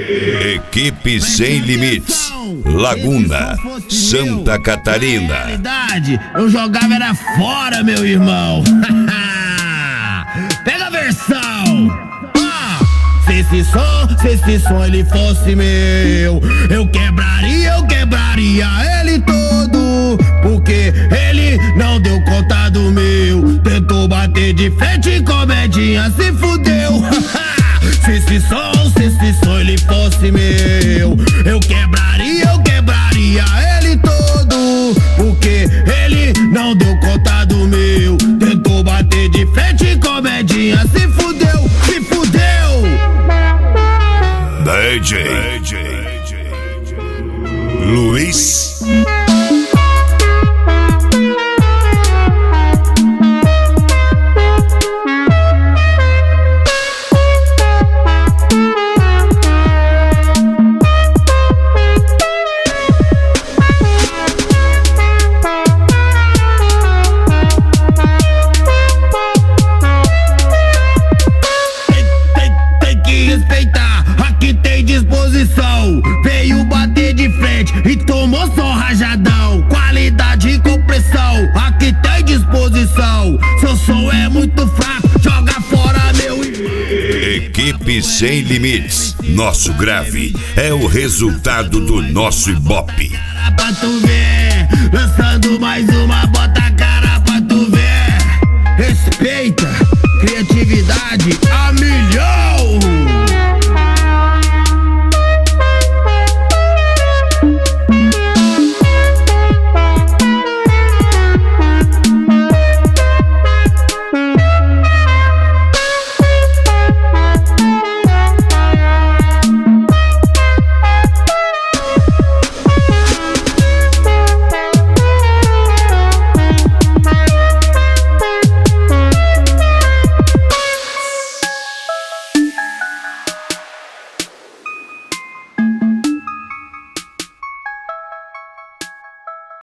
Equipe Sem Limites, Laguna, Santa Catarina. Na realidade, eu jogava era fora, meu irmão. Pega a versão. Se esse som ele fosse meu, eu quebraria ele todo. Porque ele não deu conta do meu. Tentou bater de frente, comedinha se fudeu. Se esse som ele fosse meu, eu quebraria ele todo. Porque ele não deu conta do meu. Tentou bater de frente, comedinha se fudeu, se fudeu. DJ Luiz. Veio bater de frente e tomou só rajadão. Qualidade e compressão, aqui tem disposição. Seu som é muito fraco, joga fora meu irmão. Equipe Sem Limites, nosso grave é o resultado do nosso ibope. Pra tu ver, lançando mais uma, bota a cara pra tu ver. Respeita, criatividade a milhão.